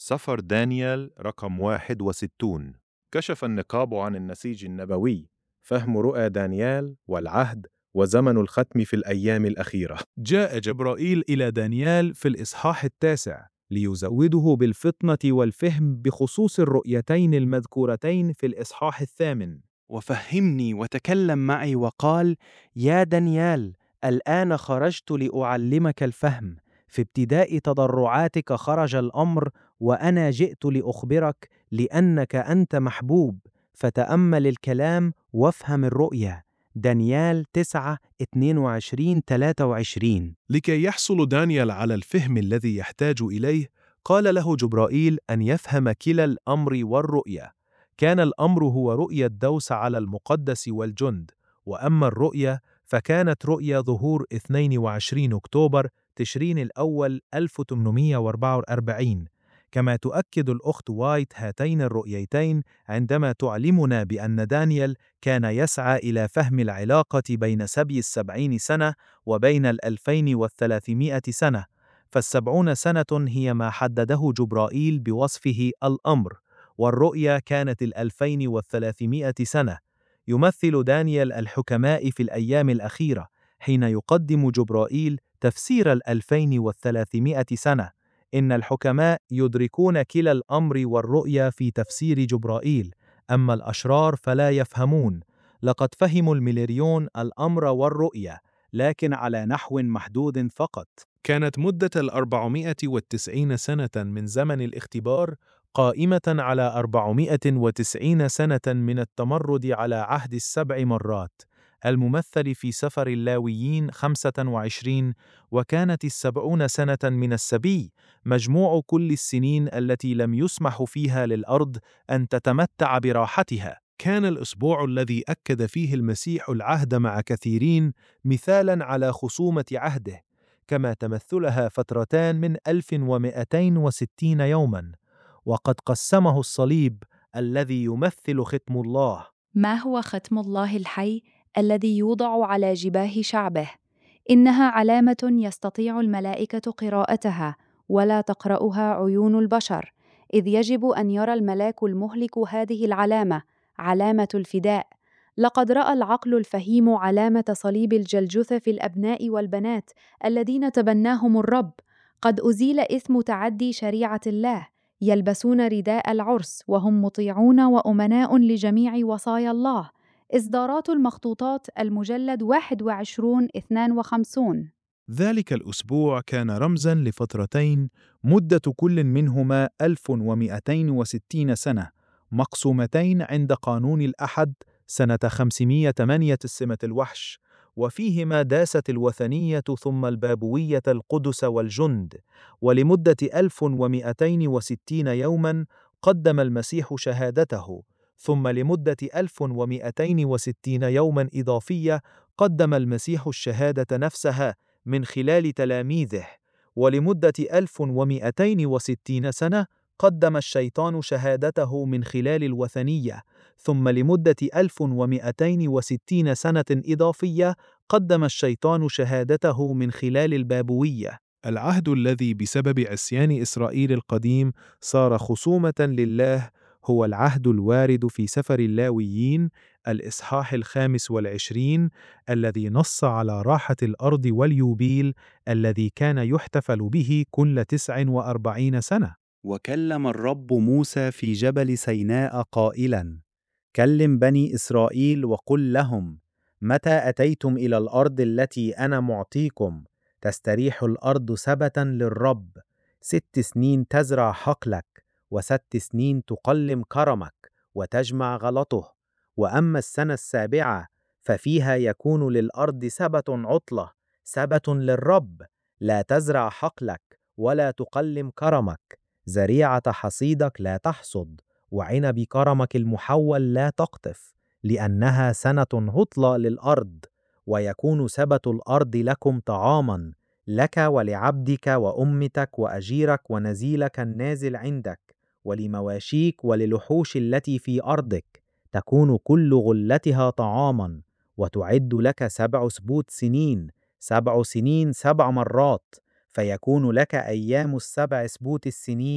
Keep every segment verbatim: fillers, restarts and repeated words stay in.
سفر دانيال رقم واحد وستون. كشف النقاب عن النسيج النبوي، فهم رؤى دانيال والعهد وزمن الختم في الأيام الأخيرة. جاء جبرائيل إلى دانيال في الإصحاح التاسع ليزوده بالفطنة والفهم بخصوص الرؤيتين المذكورتين في الإصحاح الثامن. وفهمني وتكلم معي وقال: يا دانيال، الآن خرجت لأعلمك الفهم، في ابتداء تضرعاتك خرج الأمر، وأنا جئت لأخبرك لأنك أنت محبوب، فتأمل الكلام وافهم الرؤيا. دانيال تسعة اثنين وعشرين ثلاثة وعشرين. لكي يحصل دانيال على الفهم الذي يحتاج إليه، قال له جبرائيل أن يفهم كلا الأمر والرؤيا. كان الأمر هو رؤية دوس على المقدس والجند، وأما الرؤيا فكانت رؤيا ظهور اثنين وعشرين أكتوبر تشرين الأول ألف وثمانمائة وأربعة وأربعين. كما تؤكد الأخت وايت هاتين الرؤيتين عندما تعلمنا بأن دانيال كان يسعى إلى فهم العلاقة بين سبي السبعين سنة وبين الألفين والثلاثمائة سنة، فالسبعون سنة هي ما حدده جبرائيل بوصفه الأمر، والرؤيا كانت الألفين والثلاثمائة سنة. يمثل دانيال الحكماء في الأيام الأخيرة حين يقدم جبرائيل تفسير الألفين والثلاثمائة سنة. إن الحكماء يدركون كلا الأمر والرؤيا في تفسير جبرائيل، أما الأشرار فلا يفهمون. لقد فهموا المليون الأمر والرؤيا، لكن على نحو محدود فقط. كانت مدة الأربعمائة والتسعين سنة من زمن الاختبار قائمة على أربعمائة وتسعين سنة من التمرد على عهد السبع مرات، الممثل في سفر اللاويين خمسة وعشرين، وكانت السبعون سنة من السبي، مجموع كل السنين التي لم يسمح فيها للأرض أن تتمتع براحتها. كان الأسبوع الذي أكد فيه المسيح العهد مع كثيرين مثالاً على خصومة عهده، كما تمثلها فترتان من ألف ومئتين وستين يوماً، وقد قسمه الصليب الذي يمثل ختم الله. ما هو ختم الله الحي الذي يوضع على جباه شعبه؟ إنها علامة يستطيع الملائكة قراءتها ولا تقرأها عيون البشر، إذ يجب أن يرى الملاك المهلك هذه العلامة، علامة الفداء. لقد رأى العقل الفهيم علامة صليب الجلجثة في الأبناء والبنات الذين تبناهم الرب. قد أزيل إثم تعدي شريعة الله، يلبسون رداء العرس وهم مطيعون وأمناء لجميع وصايا الله. إصدارات المخطوطات المجلد واحد وعشرين اثنان وخمسين. ذلك الأسبوع كان رمزاً لفترتين مدة كل منهما ألف ومئتين وستين سنة، مقسومتين عند قانون الأحد سنة خمسمائة وثمانية السمة الوحش، وفيهما داست الوثنية ثم البابوية القدس والجند. ولمدة ألف ومئتين وستين يوماً قدم المسيح شهادته، ثم لمدة ألف ومئتين وستين يوماً إضافية قدم المسيح الشهادة نفسها من خلال تلاميذه. ولمدة ألف ومئتين وستين سنة قدم الشيطان شهادته من خلال الوثنية، ثم لمدة ألف ومئتين وستين سنة إضافية قدم الشيطان شهادته من خلال البابوية. العهد الذي بسبب عصيان إسرائيل القديم صار خصومة لله هو العهد الوارد في سفر اللاويين الإصحاح الخامس والعشرين، الذي نص على راحة الأرض واليوبيل الذي كان يحتفل به كل تسع وأربعين سنة. وكلم الرب موسى في جبل سيناء قائلاً: كلم بني إسرائيل وقل لهم: متى أتيتم إلى الأرض التي أنا معطيكم، تستريح الأرض سبتاً للرب. ست سنين تزرع حقلك، وست سنين تقلم كرمك وتجمع غلطه. وأما السنة السابعة ففيها يكون للأرض سبت عطلة، سبت للرب، لا تزرع حقلك ولا تقلم كرمك، زريعة حصيدك لا تحصد، وعنب كرمك المحول لا تقطف، لأنها سنة عطلة للأرض. ويكون سبت الأرض لكم طعاما، لك ولعبدك وأمتك وأجيرك ونزيلك النازل عندك، ولمواشيك وللحوش التي في أرضك، تكون كل غلتها طعاما. وتعد لك سبع سبوت سنين، سبع سنين سبع مرات، فيكون لك أيام السبع سبوت السنين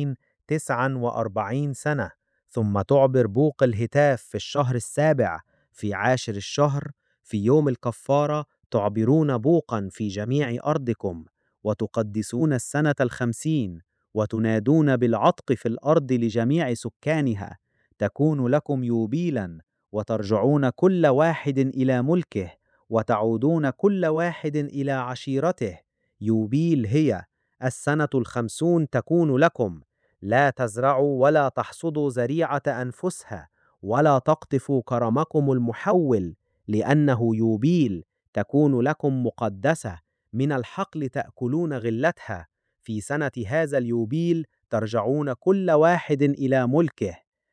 تسعا وأربعين سنة، ثم تعبر بوق الهتاف في الشهر السابع في عاشر الشهر في يوم الكفارة، تعبرون بوقا في جميع أرضكم، وتقدسون السنة الخمسين، وتنادون بالعتق في الأرض لجميع سكانها، تكون لكم يوبيلا، وترجعون كل واحد إلى ملكه، وتعودون كل واحد إلى عشيرته. يوبيل هي السنة الخمسون تكون لكم، لا تزرعوا ولا تحصدوا زريعة أنفسها، ولا تقطفوا كرمكم المحول، لأنه يوبيل تكون لكم مقدسة، من الحقل تأكلون غلتها. في سنة هذا اليوبيل ترجعون كل واحد إلى ملكه.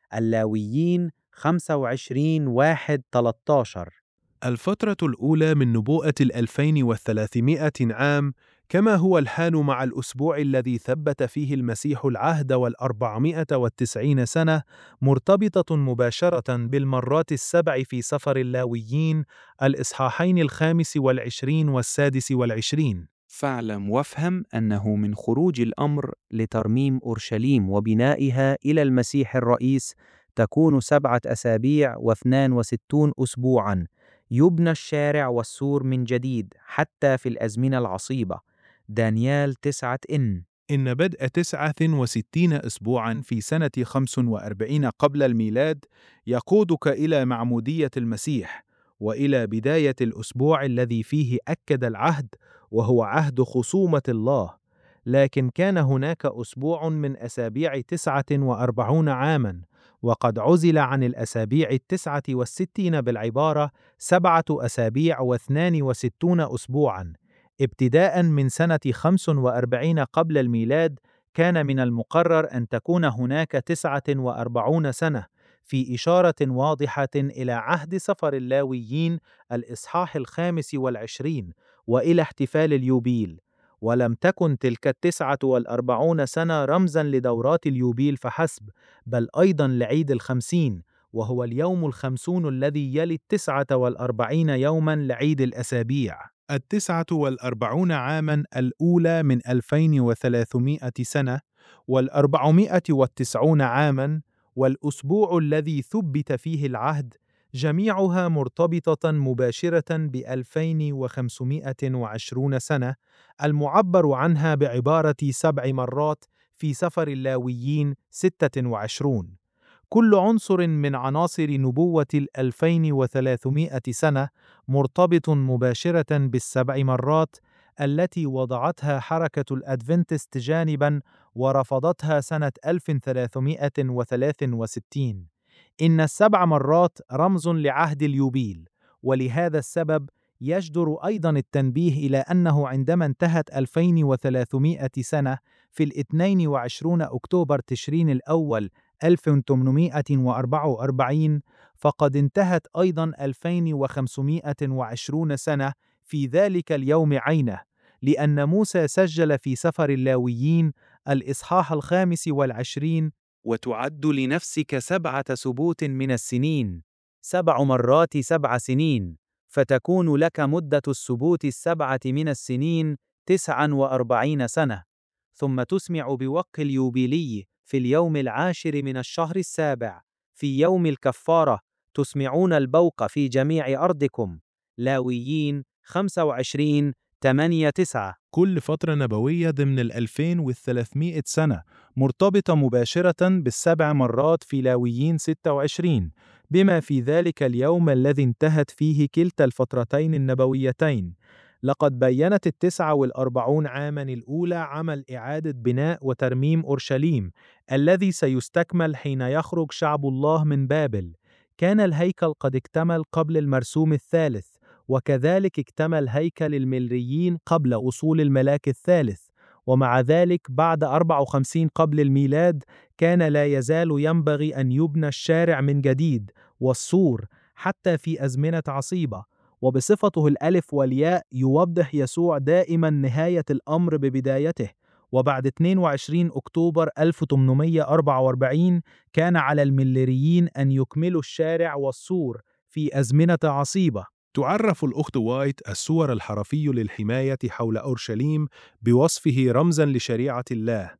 اللاويين خمسة وعشرين واحد ثلاثة عشر. الفترة الأولى من نبوءة الألفين وثلاثمائة عام، كما هو الحال مع الأسبوع الذي ثبت فيه المسيح العهد والأربعمائة وتسعين سنة، مرتبطة مباشرة بالمرات السبع في سفر اللاويين، الإصحاحين الخامس والعشرين والسادس والعشرين. فاعلم وافهم أنه من خروج الأمر لترميم أورشليم وبنائها إلى المسيح الرئيس تكون سبعة أسابيع واثنان وستون أسبوعاً، يبنى الشارع والسور من جديد حتى في الأزمنة العصيبة. دانيال تسعة إن إن بدء تسعة وستين أسبوعاً في سنة خمس وأربعين قبل الميلاد يقودك إلى معمودية المسيح، وإلى بداية الأسبوع الذي فيه أكد العهد، وهو عهد خصومة الله. لكن كان هناك أسبوع من أسابيع تسعة وأربعون عاماً، وقد عزل عن الأسابيع التسعة والستين بالعبارة سبعة أسابيع واثنان وستون أسبوعاً. ابتداء من سنة خمس وأربعين قبل الميلاد كان من المقرر أن تكون هناك تسعة وأربعون سنة، في إشارة واضحة إلى عهد سفر اللاويين الإصحاح الخامس والعشرين وإلى احتفال اليوبيل. ولم تكن تلك التسعة والأربعون سنة رمزاً لدورات اليوبيل فحسب، بل أيضاً لعيد الخمسين، وهو اليوم الخمسون الذي يلي التسعة والأربعين يوماً لعيد الأسابيع. التسعة والأربعون عاماً الأولى من ألفين وثلاثمائة سنة، والأربعمائة والتسعون عاماً، والأسبوع الذي ثبت فيه العهد، جميعها مرتبطة مباشرة بألفين وخمسمائة وعشرون سنة، المعبر عنها بعبارة سبع مرات في سفر اللاويين ستة وعشرون. كل عنصر من عناصر نبوة الألفين وثلاثمائة سنة مرتبط مباشرة بالسبع مرات التي وضعتها حركة الأدفنتست جانباً ورفضتها سنة ألف وثلاثمائة وثلاثة وستين. إن السبع مرات رمز لعهد اليوبيل، ولهذا السبب يجدر أيضاً التنبيه إلى أنه عندما انتهت ألفين وثلاثمائة سنة في الاثنين وعشرين أكتوبر تشرين الأول ألف وثمانمائة وأربعة وأربعين، فقد انتهت أيضاً ألفين وخمسمائة وعشرون سنة في ذلك اليوم عينه، لأن موسى سجل في سفر اللاويين الإصحاح الخامس والعشرين: وتعد لنفسك سبعة سبوت من السنين، سبع مرات سبع سنين، فتكون لك مدة السبوت السبعة من السنين تسعا وأربعين سنة. ثم تسمع بوق اليوبيلي في اليوم العاشر من الشهر السابع في يوم الكفارة، تسمعون البوق في جميع أرضكم. لاويين خمسة وعشرين ثمانية تسعة. كل فترة نبوية ضمن الألفين وثلاثمائة سنة مرتبطة مباشرة بالسبع مرات في لاويين ستة وعشرين، بما في ذلك اليوم الذي انتهت فيه كلتا الفترتين النبويتين. لقد بيّنت التسعة والأربعون عاماً الأولى عمل إعادة بناء وترميم أورشليم الذي سيستكمل حين يخرج شعب الله من بابل. كان الهيكل قد اكتمل قبل المرسوم الثالث، وكذلك اكتمل هيكل الملريين قبل أصول الملاك الثالث، ومع ذلك بعد أربعة وخمسين قبل الميلاد كان لا يزال ينبغي أن يبنى الشارع من جديد والسور حتى في أزمنة عصيبة. وبصفته الألف والياء يوضح يسوع دائما نهاية الأمر ببدايته، وبعد اثنين وعشرين أكتوبر ألف وثمانمائة وأربعة وأربعين كان على الملريين أن يكملوا الشارع والسور في أزمنة عصيبة. تعرف الأخت وايت الصور الحرفي للحماية حول أورشليم بوصفه رمزاً لشريعة الله،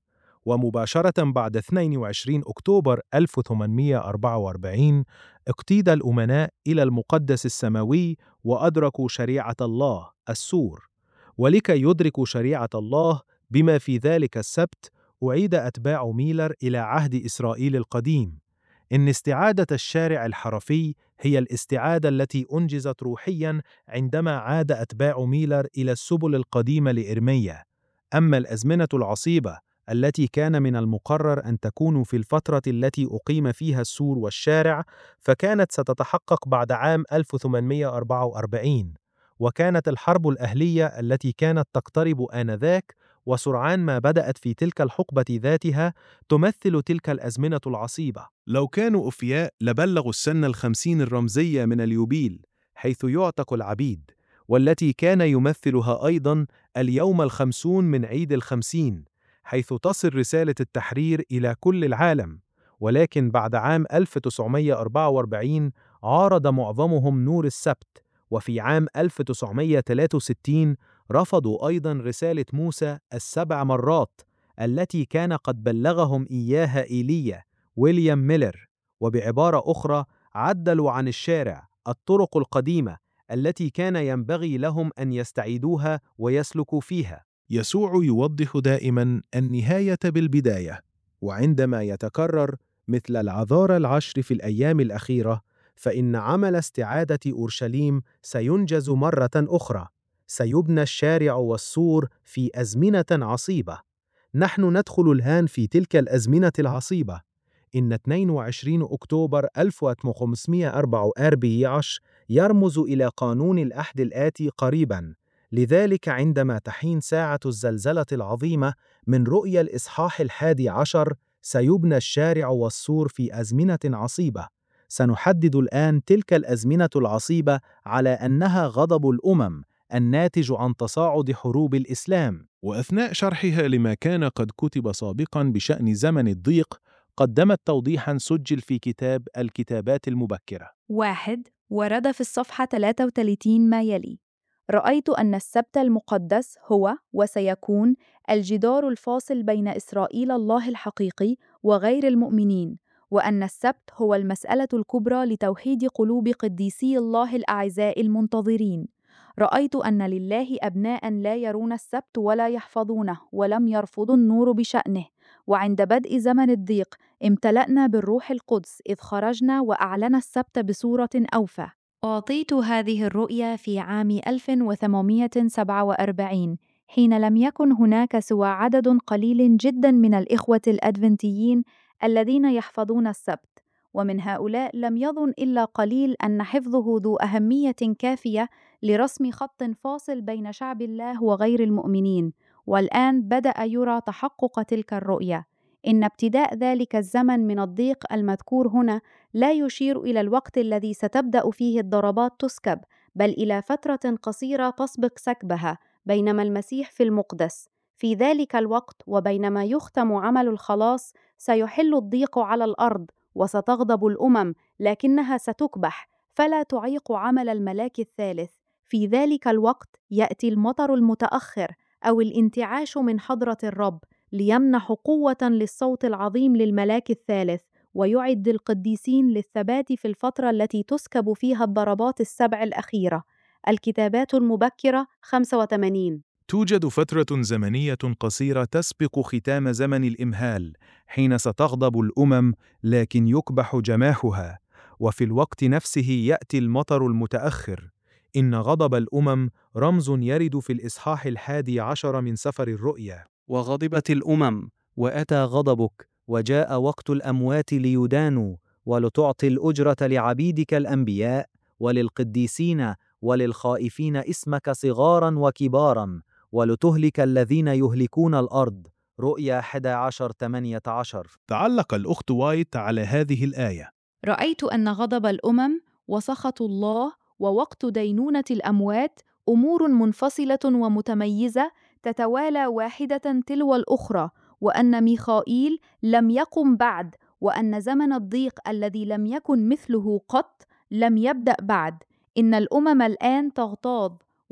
ومباشرة بعد اثنين وعشرين أكتوبر ألف وثمانمائة وأربعة وأربعين اقتيد الأمناء إلى المقدس السماوي وأدركوا شريعة الله السور. ولكي يدركوا شريعة الله بما في ذلك السبت، أعيد أتباع ميلر إلى عهد إسرائيل القديم. إن استعادة الشارع الحرفي هي الاستعادة التي أنجزت روحياً عندما عاد أتباع ميلر إلى السبل القديمة لإرميا. أما الأزمنة العصيبة التي كان من المقرر أن تكون في الفترة التي أقيم فيها السور والشارع، فكانت ستتحقق بعد عام ألف وثمانمائة وأربعة وأربعين، وكانت الحرب الأهلية التي كانت تقترب آنذاك وسرعان ما بدأت في تلك الحقبة ذاتها تمثل تلك الأزمنة العصيبة. لو كانوا أوفياء لبلغوا السنة الخمسين الرمزية من اليوبيل، حيث يعتق العبيد، والتي كان يمثلها أيضاً اليوم الخمسون من عيد الخمسين، حيث تصل رسالة التحرير إلى كل العالم. ولكن بعد عام ألف وتسعمائة وأربعة وأربعين عارض معظمهم نور السبت، وفي عام ألف وتسعمائة وثلاثة وستين رفضوا أيضاً رسالة موسى السبع مرات التي كان قد بلغهم إياها إيليا ويليام ميلر. وبعبارة أخرى عدلوا عن الشارع الطرق القديمة التي كان ينبغي لهم أن يستعيدوها ويسلكوا فيها. يسوع يوضح دائما النهاية بالبداية، وعندما يتكرر مثل العذارى العشر في الأيام الأخيرة، فإن عمل استعادة أورشليم سينجز مرة أخرى. سيبنى الشارع والسور في أزمنة عصيبة. نحن ندخل الآن في تلك الأزمنة العصيبة. إن اثنين وعشرين أكتوبر ألف وخمسمائة وأربعة وأربعين يرمز إلى قانون الأحد الآتي قريباً. لذلك عندما تحين ساعة الزلزلة العظيمة من رؤيا الإصحاح الحادي عشر، سيبنى الشارع والسور في أزمنة عصيبة. سنحدد الآن تلك الأزمنة العصيبة على أنها غضب الأمم الناتج عن تصاعد حروب الإسلام. وأثناء شرحها لما كان قد كتب سابقاً بشأن زمن الضيق، قدمت توضيحاً سجل في كتاب الكتابات المبكرة. واحد. ورد في الصفحة ثلاثة وثلاثين ما يلي: رأيت أن السبت المقدس هو وسيكون الجدار الفاصل بين إسرائيل الله الحقيقي وغير المؤمنين، وأن السبت هو المسألة الكبرى لتوحيد قلوب قديسي الله الأعزاء المنتظرين. رأيت أن لله أبناء لا يرون السبت ولا يحفظونه، ولم يرفضوا النور بشأنه. وعند بدء زمن الضيق امتلأنا بالروح القدس إذ خرجنا وأعلن السبت بصورة أوفى. أعطيت هذه الرؤيا في عام ألف وثمانمائة وسبعة وأربعين، حين لم يكن هناك سوى عدد قليل جدا من الإخوة الأدفنتيين الذين يحفظون السبت، ومن هؤلاء لم يظن إلا قليل أن حفظه ذو أهمية كافية لرسم خط فاصل بين شعب الله وغير المؤمنين. والآن بدأ يرى تحقق تلك الرؤيا. إن ابتداء ذلك الزمن من الضيق المذكور هنا لا يشير إلى الوقت الذي ستبدأ فيه الضربات تسكب، بل إلى فترة قصيرة تسبق سكبها بينما المسيح في المقدس. في ذلك الوقت وبينما يختم عمل الخلاص، سيحل الضيق على الأرض وستغضب الأمم، لكنها ستكبح فلا تعيق عمل الملاك الثالث. في ذلك الوقت يأتي المطر المتأخر أو الانتعاش من حضرة الرب ليمنح قوة للصوت العظيم للملاك الثالث، ويعد القديسين للثبات في الفترة التي تسكب فيها الضربات السبع الأخيرة. الكتابات المبكرة خمسة وثمانين. توجد فترة زمنية قصيرة تسبق ختام زمن الإمهال، حين ستغضب الأمم لكن يكبح جماحها، وفي الوقت نفسه يأتي المطر المتأخر. إن غضب الأمم رمز يرد في الإصحاح الحادي عشر من سفر الرؤيا. وغضبت الأمم وأتى غضبك، وجاء وقت الأموات ليدانوا، ولتعطي الأجرة لعبيدك الأنبياء وللقديسين وللخائفين اسمك صغارا وكبارا، ولتهلك الذين يهلكون الأرض. رؤيا أحد عشر ثمانية عشر. تعلق الأخت وايت على هذه الآية: رأيت أن غضب الأمم وسخط الله ووقت دينونة الأموات أمور منفصلة ومتميزة تتوالى واحدة تلو الأخرى، وأن ميخائيل لم يقم بعد، وأن زمن الضيق الذي لم يكن مثله قط لم يبدأ بعد. إن الأمم الآن تغتاظ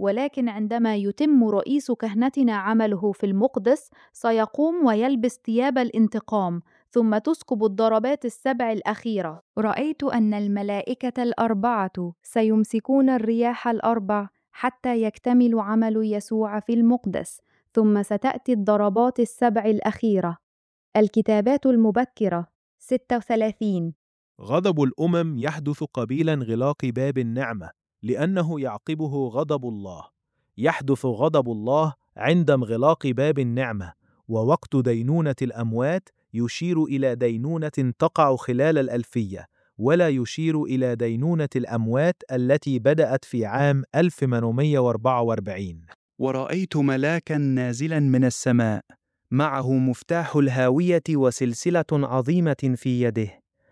ولكن عندما يتم رئيس كهنتنا عمله في المقدس سيقوم ويلبس ثياب الانتقام ثم تسكب الضربات السبع الأخيرة. رأيت أن الملائكة الأربعة سيمسكون الرياح الأربع حتى يكتمل عمل يسوع في المقدس، ثم ستأتي الضربات السبع الأخيرة. الكتابات المبكرة ستة وثلاثين. غضب الأمم يحدث قبيل انغلاق باب النعمة، لأنه يعقبه غضب الله. يحدث غضب الله عند انغلاق باب النعمة، ووقت دينونة الأموات يشير إلى دينونة تقع خلال الألفية، ولا يشير إلى دينونة الأموات التي بدأت في عام ألف وثمانمائة وأربعة وأربعين. ورأيت ملاكا نازلا من السماء، معه مفتاح الهاوية وسلسلة عظيمة في يده،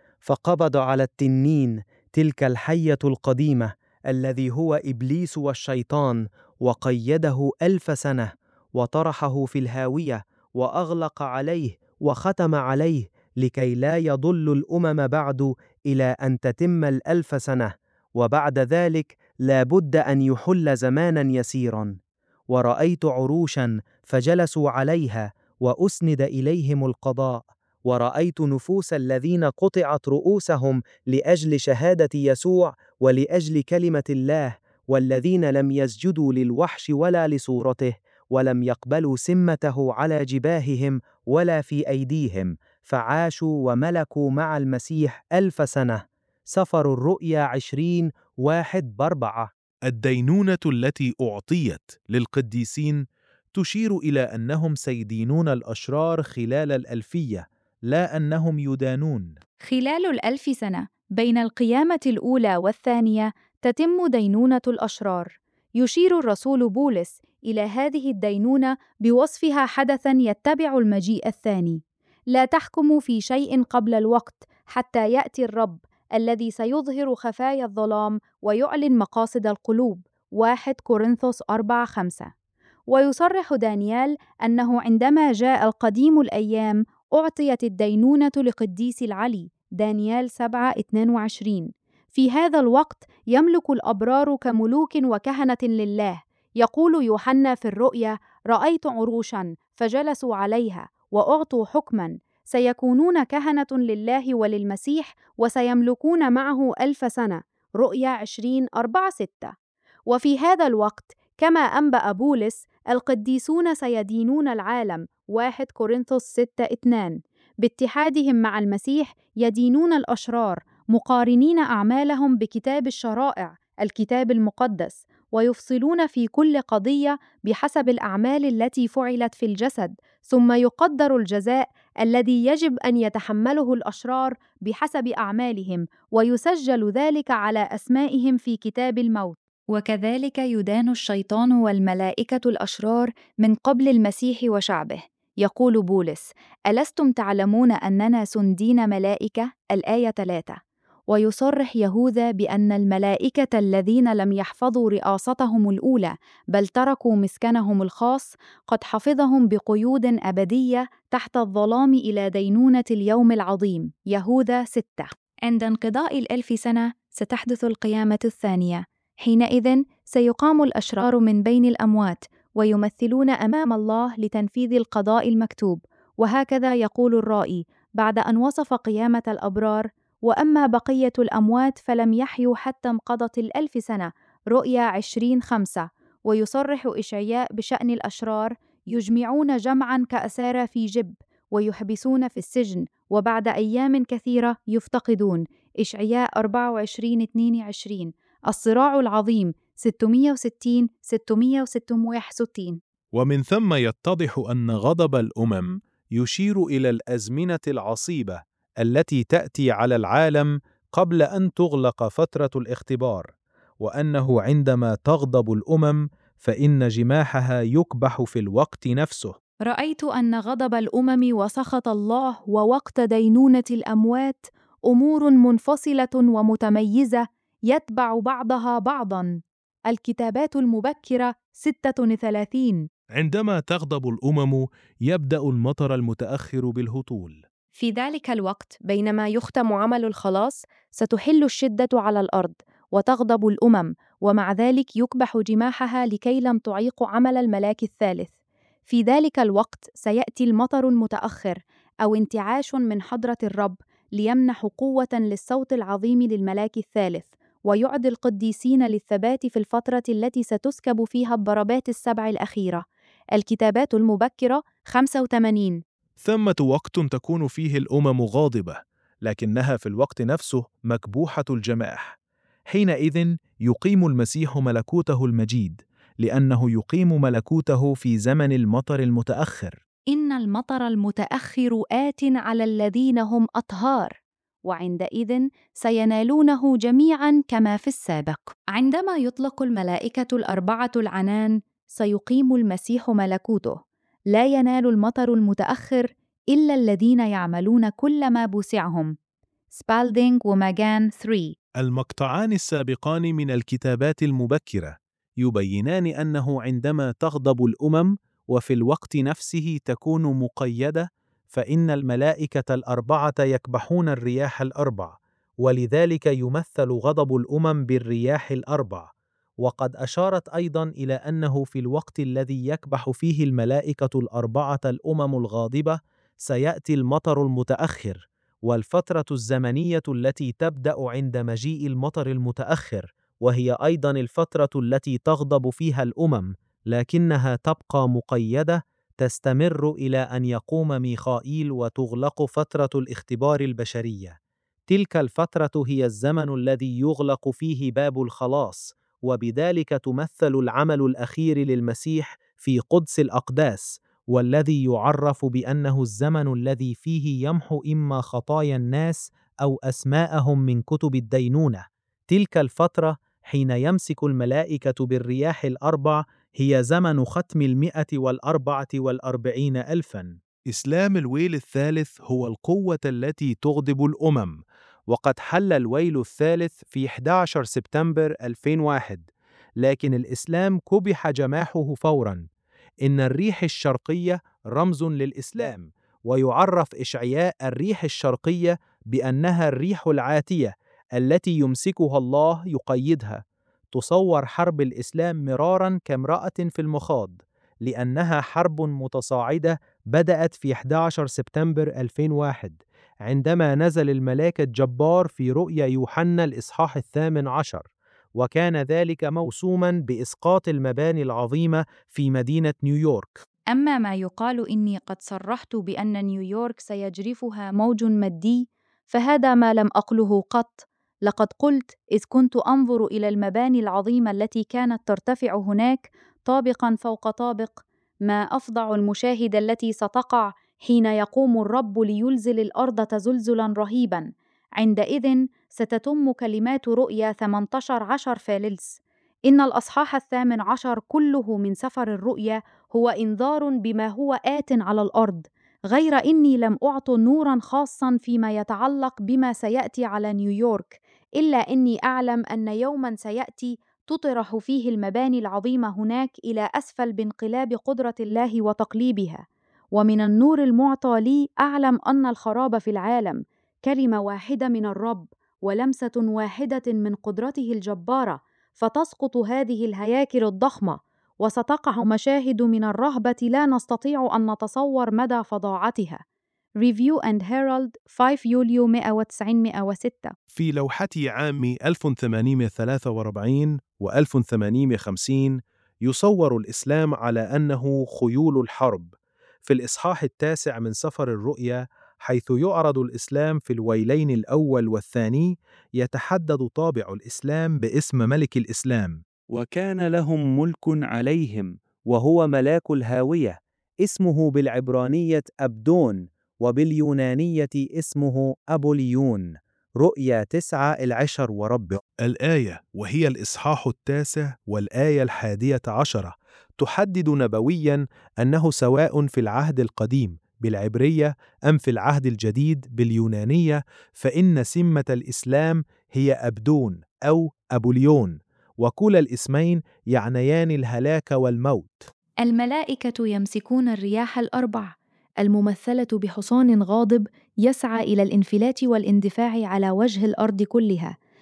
فقبض على التنين تلك الحية القديمة الذي هو إبليس والشيطان، وقيده ألف سنة، وطرحه في الهاوية، وأغلق عليه وختم عليه، لكي لا يضل الأمم بعد إلى أن تتم الألف سنة، وبعد ذلك لا بد أن يحل زمانا يسيرا. ورأيت عروشا فجلسوا عليها، وأسند إليهم القضاء. ورأيت نفوس الذين قطعت رؤوسهم لأجل شهادة يسوع ولأجل كلمة الله، والذين لم يسجدوا للوحش ولا لصورته، ولم يقبلوا سمته على جباههم ولا في أيديهم، فعاشوا وملكوا مع المسيح ألف سنة. سفر الرؤيا عشرين واحد بأربعة. الدينونة التي أعطيت للقديسين تشير إلى أنهم سيدينون الأشرار خلال الألفية، لا أنهم يدانون. خلال الألف سنة بين القيامة الأولى والثانية تتم دينونة الأشرار. يشير الرسول بولس إلى هذه الدينونة بوصفها حدثاً يتبع المجيء الثاني. لا تحكموا في شيء قبل الوقت حتى يأتي الرب الذي سيظهر خفايا الظلام ويعلن مقاصد القلوب. واحد كورنثوس أربعة خمسة. ويصرح دانيال أنه عندما جاء القديم الأيام أعطيت الدينونة لقديس العلي. دانيال سبعة اثنين وعشرين. في هذا الوقت يملك الأبرار كملوك وكهنة لله. يقول يوحنا في الرؤيا: رأيت عروشا فجلسوا عليها وأعطوا حكما، سيكونون كهنة لله وللمسيح وسيملكون معه ألف سنة. رؤيا عشرين أربعة ستة. وفي هذا الوقت كما أنبأ بولس القديسون سيدينون العالم. واحد كورنثوس ستة اثنان. باتحادهم مع المسيح يدينون الأشرار، مقارنين أعمالهم بكتاب الشرائع الكتاب المقدس، ويفصلون في كل قضية بحسب الأعمال التي فعلت في الجسد، ثم يقدر الجزاء الذي يجب أن يتحمله الأشرار بحسب أعمالهم، ويسجل ذلك على أسمائهم في كتاب الموت. وكذلك يدان الشيطان والملائكة الأشرار من قبل المسيح وشعبه. يقول بولس: ألستم تعلمون أننا سندين ملائكة؟ الآية ثلاثة. ويصرح يهوذا بأن الملائكة الذين لم يحفظوا رئاستهم الأولى بل تركوا مسكنهم الخاص قد حفظهم بقيود أبدية تحت الظلام إلى دينونة اليوم العظيم. يهوذا ستة. عند انقضاء الألف سنة ستحدث القيامة الثانية. حينئذ سيقام الأشرار من بين الأموات ويمثلون أمام الله لتنفيذ القضاء المكتوب. وهكذا يقول الرائي بعد أن وصف قيامة الأبرار: وأما بقية الأموات فلم يحيوا حتى انقضت الألف سنة. رؤيا عشرين خمسة. ويصرح إشعياء بشأن الأشرار: يجمعون جمعا كأسارى في جب، ويحبسون في السجن، وبعد أيام كثيرة يفتقدون. إشعياء أربعة وعشرين اثنين وعشرين. الصراع العظيم ستمائة وستين ستمائة وستة وستين. ومن ثم يتضح أن غضب الأمم يشير إلى الأزمنة العصيبة التي تأتي على العالم قبل أن تغلق فترة الاختبار، وأنه عندما تغضب الأمم فإن جماحها يكبح في الوقت نفسه. رأيت أن غضب الأمم وسخط الله ووقت دينونة الأموات أمور منفصلة ومتميزة يتبع بعضها بعضاً. الكتابات المبكرة ستة وثلاثين. عندما تغضب الأمم يبدأ المطر المتأخر بالهطول. في ذلك الوقت بينما يختم عمل الخلاص ستحل الشدة على الأرض، وتغضب الأمم، ومع ذلك يكبح جماحها لكي لم تعيق عمل الملاك الثالث. في ذلك الوقت سيأتي المطر المتأخر أو انتعاش من حضرة الرب ليمنح قوة للصوت العظيم للملاك الثالث، ويعطي القديسين للثبات في الفترة التي ستسكب فيها الضربات السبع الأخيرة. الكتابات المبكرة خمسة وثمانين. ثمة وقت تكون فيه الأمم غاضبة، لكنها في الوقت نفسه مكبوحة الجماح. حينئذ يقيم المسيح ملكوته المجيد، لأنه يقيم ملكوته في زمن المطر المتأخر. إن المطر المتأخر آت على الذين هم أطهار، وعندئذ سينالونه جميعاً كما في السابق. عندما يطلق الملائكة الأربعة العنان، سيقيم المسيح ملكوته. لا ينال المطر المتأخر إلا الذين يعملون كل ما بوسعهم. سبالدينغ وماغان ثلاثة. المقطعان السابقان من الكتابات المبكرة يبينان أنه عندما تغضب الأمم وفي الوقت نفسه تكون مقيدة، فإن الملائكة الأربعة يكبحون الرياح الأربع، ولذلك يمثل غضب الأمم بالرياح الأربع. وقد أشارت أيضاً إلى أنه في الوقت الذي يكبح فيه الملائكة الأربعة الأمم الغاضبة سيأتي المطر المتأخر، والفترة الزمنية التي تبدأ عند مجيء المطر المتأخر، وهي أيضاً الفترة التي تغضب فيها الأمم، لكنها تبقى مقيدة، تستمر إلى أن يقوم ميخائيل وتغلق فترة الاختبار البشرية. تلك الفترة هي الزمن الذي يغلق فيه باب الخلاص، وبذلك تمثل العمل الأخير للمسيح في قدس الأقداس، والذي يعرف بأنه الزمن الذي فيه يمحو إما خطايا الناس أو أسماءهم من كتب الدينونة. تلك الفترة حين يمسك الملائكة بالرياح الأربع هي زمن ختم المئة والأربعة والأربعين ألفاً. إسلام الويل الثالث هو القوة التي تغضب الأمم، وقد حل الويل الثالث في أحد عشر سبتمبر ألفين وواحد، لكن الإسلام كبح جماحه فوراً. إن الريح الشرقية رمز للإسلام، ويعرف إشعياء الريح الشرقية بأنها الريح العاتية التي يمسكها الله يقيدها. تصور حرب الإسلام مراراً كامرأة في المخاض، لأنها حرب متصاعدة بدأت في أحد عشر سبتمبر ألفين وواحد، عندما نزل الملاك الجبار في رؤيا يوحنا الإصحاح الثامن عشر، وكان ذلك موسوماً بإسقاط المباني العظيمة في مدينة نيويورك. أما ما يقال إني قد صرحت بأن نيويورك سيجرفها موج مادي، فهذا ما لم أقله قط. لقد قلت إذ كنت أنظر إلى المباني العظيمة التي كانت ترتفع هناك طابقاً فوق طابق، ما أفظع المشاهد التي ستقع حين يقوم الرب ليلزل الأرض تزلزلاً رهيباً. عندئذ ستتم كلمات رؤيا ثمانية عشر فاللس. إن الأصحاح الثامن عشر كله من سفر الرؤيا هو إنذار بما هو آت على الأرض، غير إني لم أعط نوراً خاصاً فيما يتعلق بما سيأتي على نيويورك، إلا إني أعلم أن يوماً سيأتي تطرح فيه المباني العظيمة هناك إلى أسفل بانقلاب قدرة الله وتقليبها. ومن النور المعطى لي أعلم أن الخراب في العالم كلمة واحدة من الرب ولمسة واحدة من قدرته الجبارة، فتسقط هذه الهياكل الضخمة، وستقع مشاهد من الرهبة لا نستطيع أن نتصور مدى فظاعتها. ريفيو أند هيرالد خمسة يوليو مئة وتسعين مئة وستة. في لوحة عام ألف وثمانمائة وثلاثة وأربعين و ألف وثمانمائة وخمسين يصور الإسلام على أنه خيول الحرب. في الإصحاح التاسع من سفر الرؤيا، حيث يعرض الإسلام في الويلين الأول والثاني، يتحدد طابع الإسلام باسم ملك الإسلام. وكان لهم ملك عليهم، وهو ملاك الهاوية، اسمه بالعبرانية أبدون، وباليونانية اسمه أبوليون. رؤيا تسعة العشر وربع. الآية وهي الإصحاح التاسع والآية الحادية عشرة تحدد نبوياً أنه سواء في العهد القديم بالعبرية أم في العهد الجديد باليونانية، فإن سمة الإسلام هي أبدون أو أبوليون، وكلا الاسمين يعنيان الهلاك والموت. الملائكة يمسكون الرياح الأربع الممثلة بحصان غاضب يسعى إلى الانفلات والاندفاع على وجه الأرض كلها.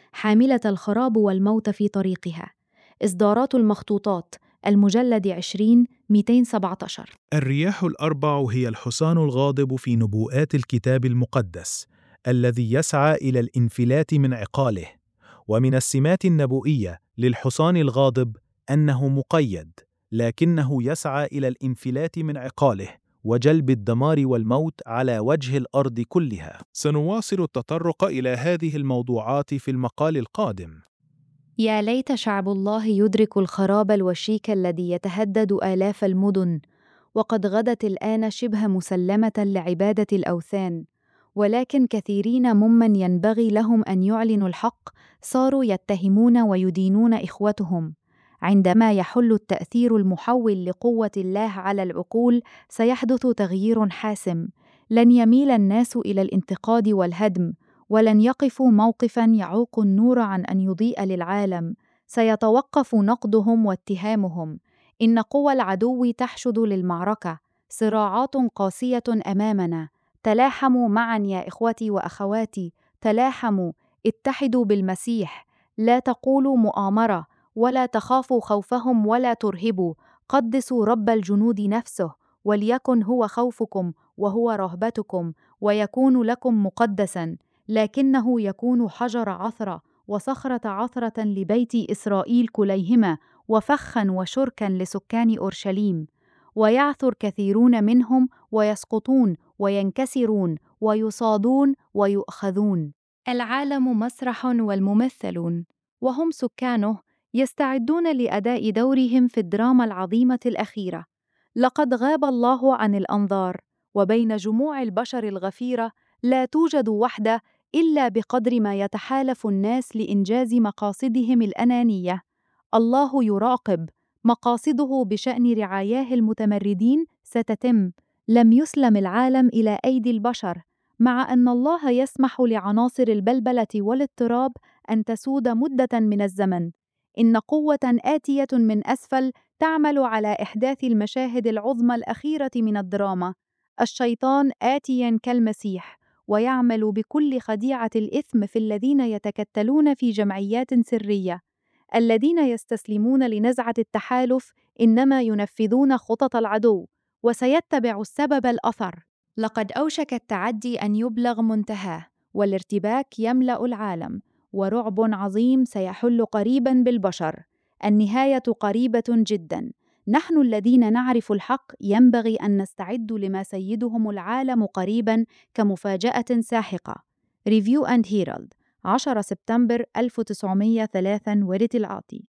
حاملة الخراب والموت في طريقها. إصدارات المخطوطات، المجلد عشرين مئتين وسبعة عشر. الرياح الأربع هي الحصان الغاضب في نبوءات الكتاب المقدس، الذي يسعى إلى الانفلات من عقاله. ومن السمات النبوئية للحصان الغاضب أنه مقيد، لكنه يسعى إلى الانفلات من عقاله وجلب الدمار والموت على وجه الأرض كلها. سنواصل التطرق إلى هذه الموضوعات في المقال القادم. يا ليت شعب الله يدرك الخراب الوشيك الذي يتهدد آلاف المدن، وقد غدت الآن شبه مسلمة لعبادة الأوثان، ولكن كثيرين ممن ينبغي لهم أن يعلنوا الحق صاروا يتهمون ويدينون إخوتهم. عندما يحل التأثير المحول لقوة الله على العقول سيحدث تغيير حاسم. لن يميل الناس إلى الانتقاد والهدم، ولن يقفوا موقفاً يعوق النور عن أن يضيء للعالم. سيتوقف نقدهم واتهامهم. إن قوى العدو تحشد للمعركة، صراعات قاسية أمامنا. تلاحموا معاً يا إخوتي وأخواتي، تلاحموا، اتحدوا بالمسيح. لا تقولوا مؤامرة، ولا تخافوا خوفهم ولا ترهبوا. قدسوا رب الجنود نفسه، وليكن هو خوفكم وهو رهبتكم، ويكون لكم مقدساً. لكنه يكون حجر عثرة وصخرة عثرة لبيت إسرائيل كليهما، وفخاً وشركاً لسكان أورشليم. ويعثر كثيرون منهم ويسقطون وينكسرون ويصادون ويؤخذون. العالم مسرح والممثلون، وهم سكانه، يستعدون لأداء دورهم في الدراما العظيمة الأخيرة. لقد غاب الله عن الأنظار، وبين جموع البشر الغفيرة لا توجد وحدة إلا بقدر ما يتحالف الناس لإنجاز مقاصدهم الأنانية. الله يراقب. مقاصده بشأن رعاياه المتمردين ستتم. لم يسلم العالم إلى أيدي البشر، مع أن الله يسمح لعناصر البلبلة والاضطراب أن تسود مدة من الزمن. إن قوة آتية من أسفل تعمل على إحداث المشاهد العظمى الأخيرة من الدراما. الشيطان آتياً كالمسيح، ويعمل بكل خديعة الإثم في الذين يتكتلون في جمعيات سرية. الذين يستسلمون لنزعة التحالف إنما ينفذون خطط العدو، وسيتبع السبب الأثر. لقد أوشك التعدي أن يبلغ منتهاه، والارتباك يملأ العالم، ورعب عظيم سيحل قريباً بالبشر. النهاية قريبة جداً. نحن الذين نعرف الحق ينبغي أن نستعد لما سيدهم العالم قريباً كمفاجأة ساحقة. ريفيو أند هيرالد، عشرة سبتمبر ألف وتسعمئة وثلاثة، وريت العاطي.